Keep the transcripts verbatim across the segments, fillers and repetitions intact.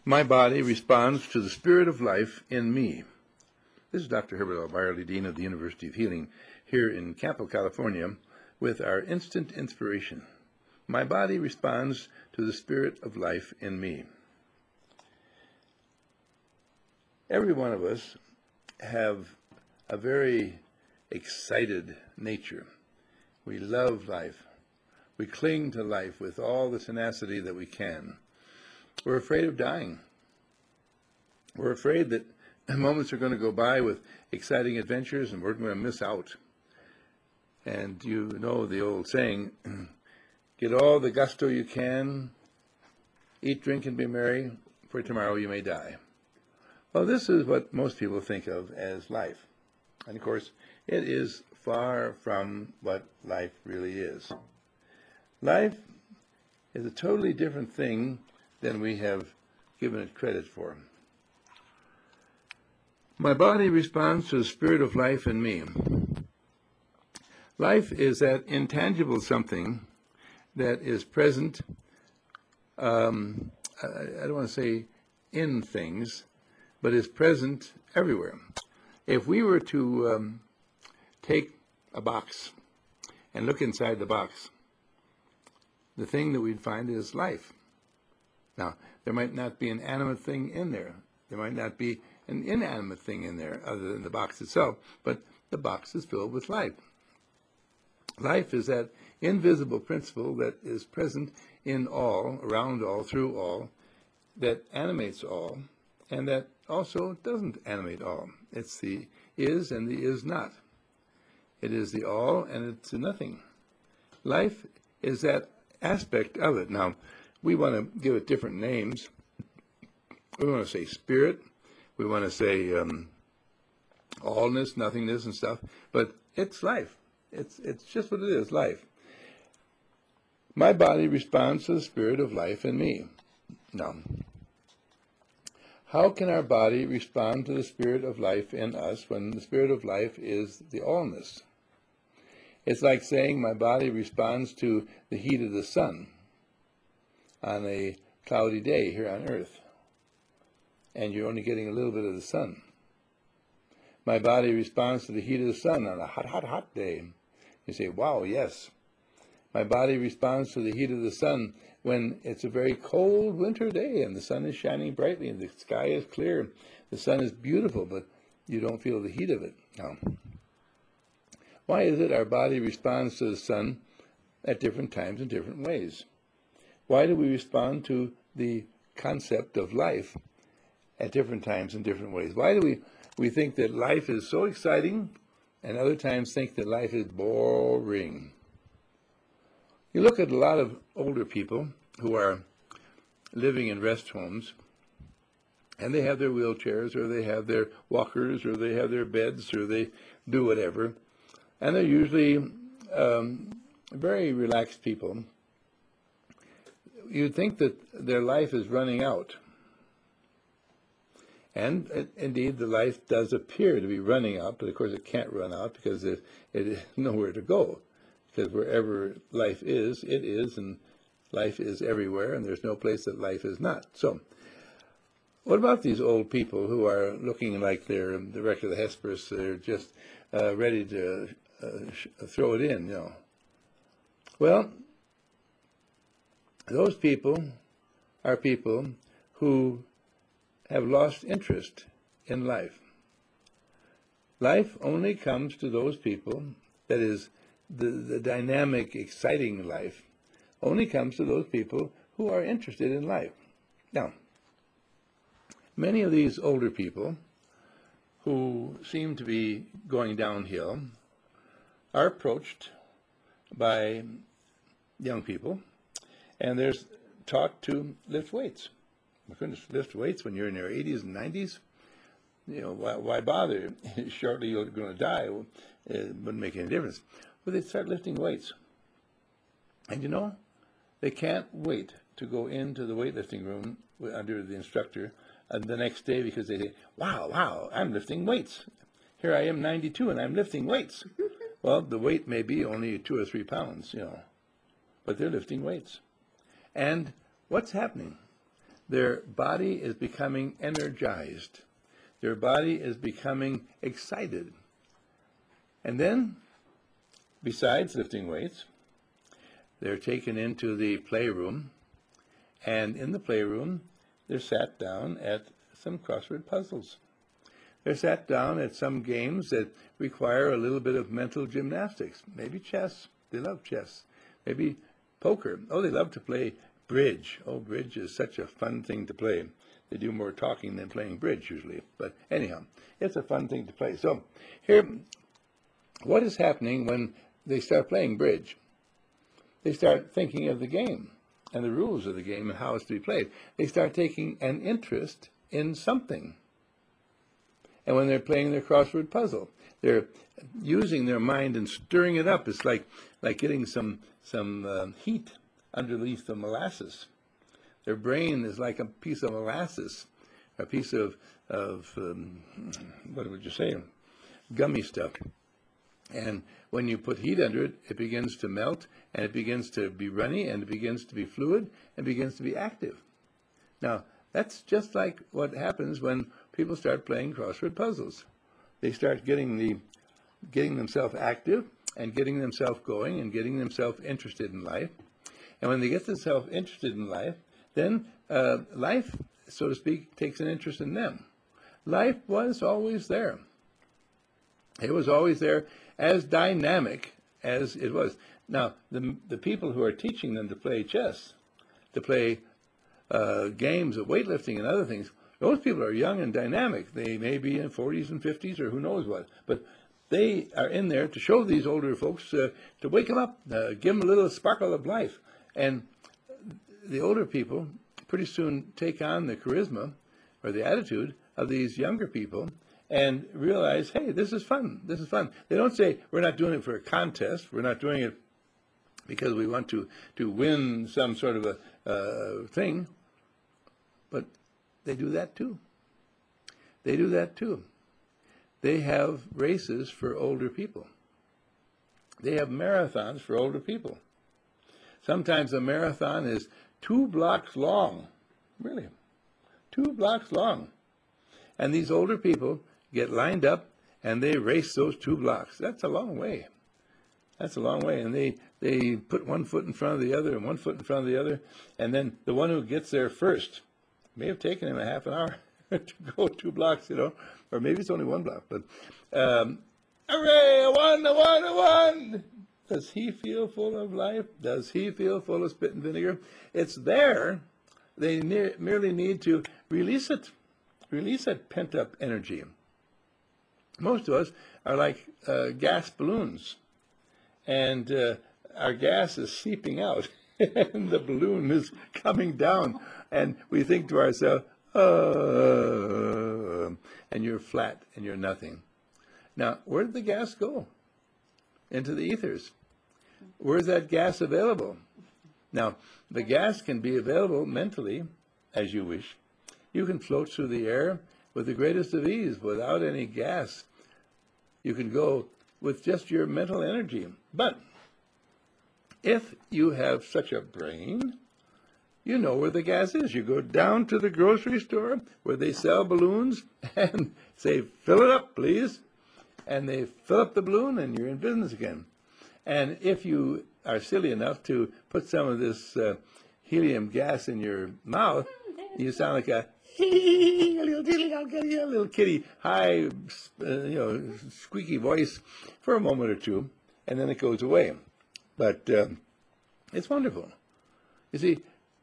My body responds to the spirit of life in me. This is Doctor Herbert L. Byerly, Dean of the University of Healing, here in Campo, California, with our instant inspiration. My body responds to the spirit of life in me. Every one of us have a very excited nature. We love life. We cling to life with all the tenacity that we can. We're afraid of dying. We're afraid that moments are going to go by with exciting adventures and we're going to miss out. And you know the old saying, get all the gusto you can, eat, drink, and be merry, for tomorrow you may die. Well, this is what most people think of as life. And of course, it is far from what life really is. Life is a totally different thing than we have given it credit for. My body responds to the spirit of life in me. Life is that intangible something that is present, um, I, I don't want to say in things, but is present everywhere. If we were to um, take a box and look inside the box, the thing that we'd find is life. Now, there might not be an animate thing in there. There might not be an inanimate thing in there other than the box itself, but the box is filled with life. Life is that invisible principle that is present in all, around all, through all, that animates all, and that also doesn't animate all. It's the is and the is not. It is the all and it's the nothing. Life is that aspect of it. Now, we want to give it different names. We want to say spirit. We want to say um, allness, nothingness, and stuff. But it's life. It's it's just what it is, life. My body responds to the spirit of life in me. Now, how can our body respond to the spirit of life in us when the spirit of life is the allness? It's like saying my body responds to the heat of the sun on a cloudy day here on Earth, and you're only getting a little bit of the sun. My body responds to the heat of the sun on a hot, hot, hot day. You say, wow, yes. My body responds to the heat of the sun when it's a very cold winter day and the sun is shining brightly and the sky is clear. The sun is beautiful, but you don't feel the heat of it. Now, why is it our body responds to the sun at different times in different ways? Why do we respond to the concept of life at different times in different ways? Why do we, we think that life is so exciting and other times think that life is boring? You look at a lot of older people who are living in rest homes, and they have their wheelchairs, or they have their walkers, or they have their beds, or they do whatever, and they're usually um, very relaxed people. You'd think that their life is running out. And uh, indeed, the life does appear to be running out, but of course it can't run out because it, it is nowhere to go. Because wherever life is, it is, and life is everywhere, and there's no place that life is not. So, what about these old people who are looking like they're the wreck of the Hesperus? They're just uh, ready to uh, sh- throw it in, you know. Well, those people are people who have lost interest in life. Life only comes to those people, that is, the, the dynamic, exciting life, only comes to those people who are interested in life. Now, many of these older people who seem to be going downhill are approached by young people, and they're taught to lift weights. My goodness, lift weights when you're in your eighties and nineties? You know, why, why bother? Shortly you're going to die. Well, it wouldn't make any difference. But they start lifting weights. And you know, they can't wait to go into the weightlifting room under the instructor uh, the next day because they say, wow, wow, I'm lifting weights. Here I am, ninety-two, and I'm lifting weights. Well, the weight may be only two or three pounds, you know, but they're lifting weights. And what's happening? their body is becoming energized. Their body is becoming excited. And then, besides lifting weights, they're taken into the playroom, and in the playroom, they're sat down at some crossword puzzles. They're sat down at some games that require a little bit of mental gymnastics. Maybe chess. They love chess. Maybe poker. Oh, they love to play bridge. Oh, bridge is such a fun thing to play. They do more talking than playing bridge usually. But anyhow, it's a fun thing to play. So here, what is happening when they start playing bridge? They start thinking of the game and the rules of the game and how it's to be played. They start taking an interest in something. And when they're playing their crossword puzzle, they're using their mind and stirring it up. It's like like getting some some uh, heat underneath the molasses. Their brain is like a piece of molasses, a piece of of um, what would you say, gummy stuff. And when you put heat under it, it begins to melt, and it begins to be runny, and it begins to be fluid, and begins to be active. Now, that's just like what happens when people start playing crossword puzzles. They start getting the getting themselves active and getting themselves going and getting themselves interested in life. And when they get themselves interested in life, then uh, life, so to speak, takes an interest in them. Life was always there. It was always there, as dynamic as it was. Now, the the people who are teaching them to play chess, to play uh, games of weightlifting and other things, those people are young and dynamic. They may be in forties and fifties or who knows what, but they are in there to show these older folks, uh, to wake them up, uh, give them a little sparkle of life. And the older people pretty soon take on the charisma or the attitude of these younger people and realize, hey, this is fun, this is fun. They don't say, we're not doing it for a contest, we're not doing it because we want to, to win some sort of a uh, thing, but they do that too. They do that too. They have races for older people. They have marathons for older people. Sometimes a marathon is two blocks long, really, two blocks long. And these older people get lined up and they race those two blocks. That's a long way. That's a long way. And they, they put one foot in front of the other and one foot in front of the other. And then the one who gets there first, may have taken him a half an hour to go two blocks, you know, or maybe it's only one block. But, um, hooray, I won, I won, I won. Does he feel full of life? Does he feel full of spit and vinegar? It's there. They ne- merely need to release it, release that pent-up energy. Most of us are like uh, gas balloons, and uh, our gas is seeping out, and the balloon is coming down, and we think to ourselves, oh, and you're flat, and you're nothing. Now, where did the gas go? Into the ethers. Where's that gas available? Now, the gas can be available mentally, as you wish. You can float through the air with the greatest of ease without any gas. You can go with just your mental energy. But if you have such a brain, you know where the gas is. You go down to the grocery store where they sell balloons and say, fill it up, please. And they fill up the balloon and you're in business again. And if you are silly enough to put some of this uh, helium gas in your mouth, you sound like a a little, a little kitty, high, uh, you know, squeaky voice for a moment or two, and then it goes away. But uh, it's wonderful. You see,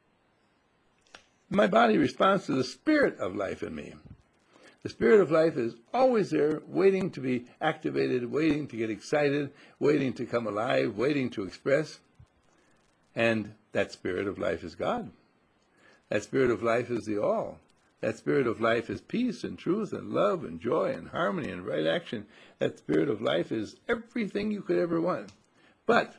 my body responds to the spirit of life in me. The spirit of life is always there, waiting to be activated, waiting to get excited, waiting to come alive, waiting to express. And that spirit of life is God. That spirit of life is the all. That spirit of life is peace and truth and love and joy and harmony and right action. That spirit of life is everything you could ever want. But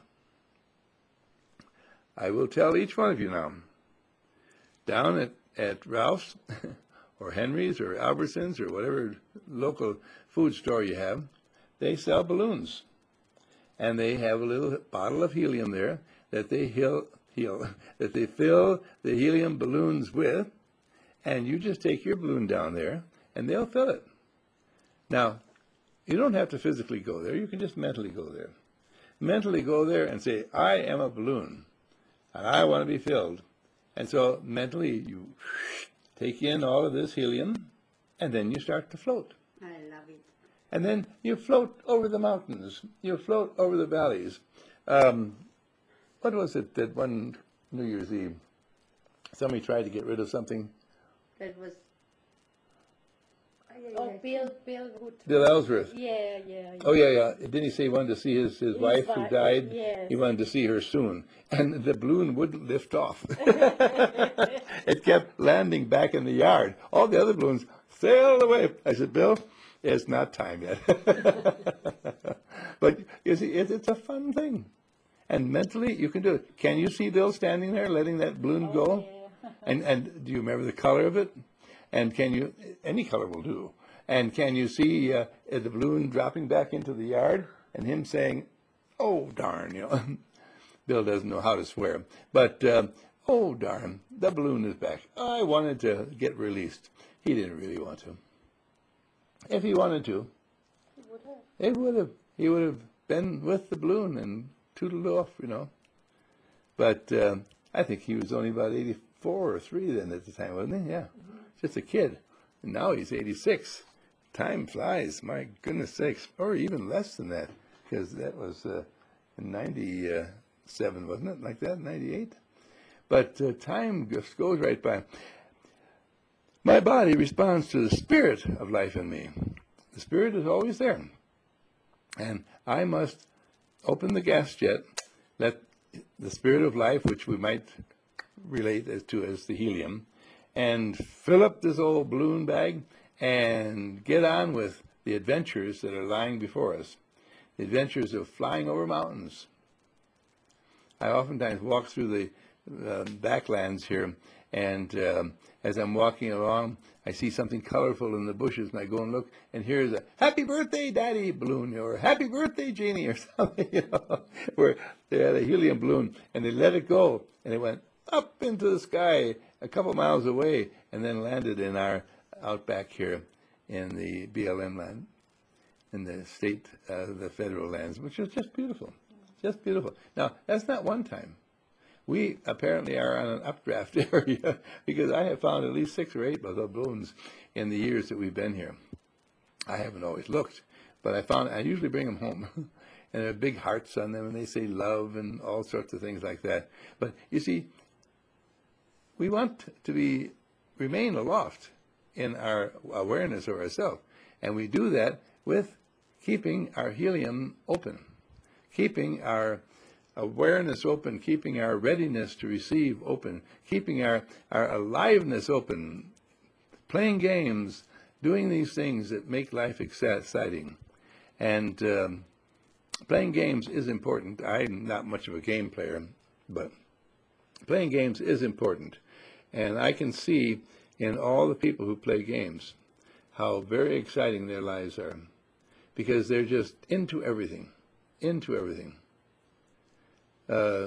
I will tell each one of you now, down at, at Ralph's, or Henry's or Albertsons or whatever local food store you have, they sell balloons. And they have a little bottle of helium there that they heal, heal, that they fill the helium balloons with, and you just take your balloon down there, and they'll fill it. Now, you don't have to physically go there. You can just mentally go there. Mentally go there and say, I am a balloon, and I want to be filled. And so mentally you take in all of this helium, and then you start to float. I love it. And then you float over the mountains. You float over the valleys. Um, what was it that one New Year's Eve, somebody tried to get rid of something? That was. Oh, Bill, Bill would. Bill Ellsworth. Yeah, yeah, yeah. Oh, yeah, yeah. Didn't he say he wanted to see his, his, His wife who wife, died? yes. He wanted to see her soon. And the balloon wouldn't lift off. It kept landing back in the yard. All the other balloons sailed away. I said, Bill, it's not time yet. But you see, it, it's a fun thing. And mentally, you can do it. Can you see Bill standing there letting that balloon Oh, go? yeah. And and do you remember the color of it? And can you, any color will do. And can you see uh, the balloon dropping back into the yard and him saying, oh, darn, you know. Bill doesn't know how to swear. But, uh, oh, darn, the balloon is back. I wanted to get released. He didn't really want to. If he wanted to, He would have. it would have. He would have been with the balloon and tootled off, you know. But uh, I think he was only about eighty-four or three then at the time, wasn't he? Yeah, mm-hmm. Just a kid. And now he's eighty-six. Time flies, my goodness sakes. Or even less than that, because that was uh, in ninety-seven, wasn't it? Like that, ninety-eight? But uh, time just goes right by. My body responds to the spirit of life in me. The spirit is always there. And I must open the gas jet, let the spirit of life, which we might relate as to as the helium, and fill up this old balloon bag and get on with the adventures that are lying before us. The adventures of flying over mountains. I oftentimes walk through the uh, backlands here, and um, as I'm walking along, I see something colorful in the bushes, and I go and look, and here's a "Happy Birthday, Daddy" balloon, or "Happy Birthday, Janie," or something, you know, where they had a helium balloon, and they let it go, and it went up into the sky a couple miles away, and then landed in our outback here in the B L M land, in the state, uh, the federal lands, which is just beautiful, just beautiful. Now, that's not one time. We apparently are on an updraft area because I have found at least six or eight of those balloons in the years that we've been here. I haven't always looked, but I found I usually bring them home, and there are big hearts on them, and they say love and all sorts of things like that. But you see, we want to be remain aloft in our awareness of ourselves, and we do that with keeping our helium open, keeping our awareness open, keeping our readiness to receive open, keeping our, our aliveness open, playing games, doing these things that make life exciting. And um, playing games is important. I'm not much of a game player, but playing games is important. And I can see in all the people who play games how very exciting their lives are, because they're just into everything, into everything. Uh,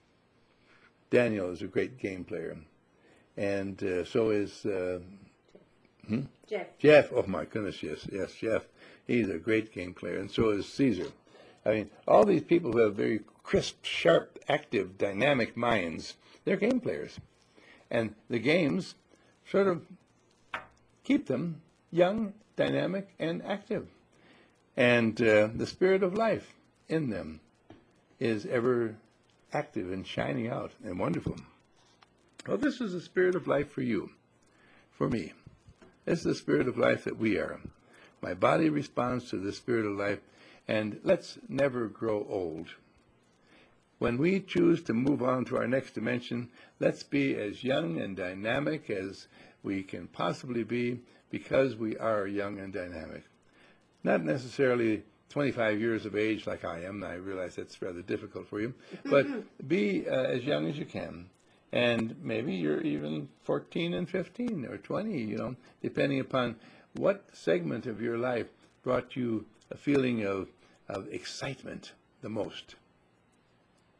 Daniel is a great game player, and uh, so is uh, hmm? Jeff. Jeff. Oh my goodness, yes, yes, Jeff. He's a great game player, and so is Caesar. I mean, all these people who have very crisp, sharp, active, dynamic minds, they're game players, and the games sort of keep them young, dynamic, and active, and uh, the spirit of life in them is ever active and shining out and wonderful. Well, this is the spirit of life for you, for me. This is the spirit of life that we are. My body responds to the spirit of life, and let's never grow old. When we choose to move on to our next dimension, let's be as young and dynamic as we can possibly be, because we are young and dynamic. Not necessarily twenty-five years of age like I am. I realize that's rather difficult for you. But be uh, as young as you can. And maybe you're even fourteen and fifteen or twenty, you know, depending upon what segment of your life brought you a feeling of, of excitement the most.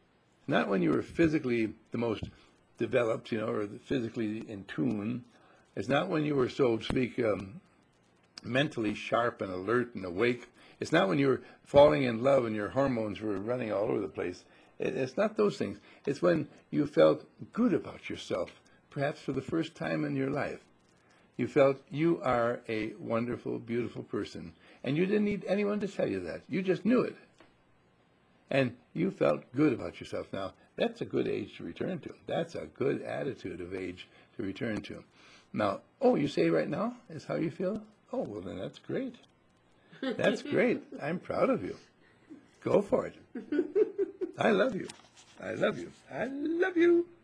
Not when you were physically the most developed, you know, or physically in tune, It's not when you were, so to speak, um, mentally sharp and alert and awake. It's not when you were falling in love and your hormones were running all over the place. It, it's not those things. It's when you felt good about yourself, perhaps for the first time in your life. You felt you are a wonderful, beautiful person. And you didn't need anyone to tell you that. You just knew it. And you felt good about yourself. Now, that's a good age to return to. That's a good attitude of age to return to. Now, oh, you say right now is how you feel? Oh, well, then that's great. That's great. I'm proud of you. Go for it. I love you. I love you. I love you.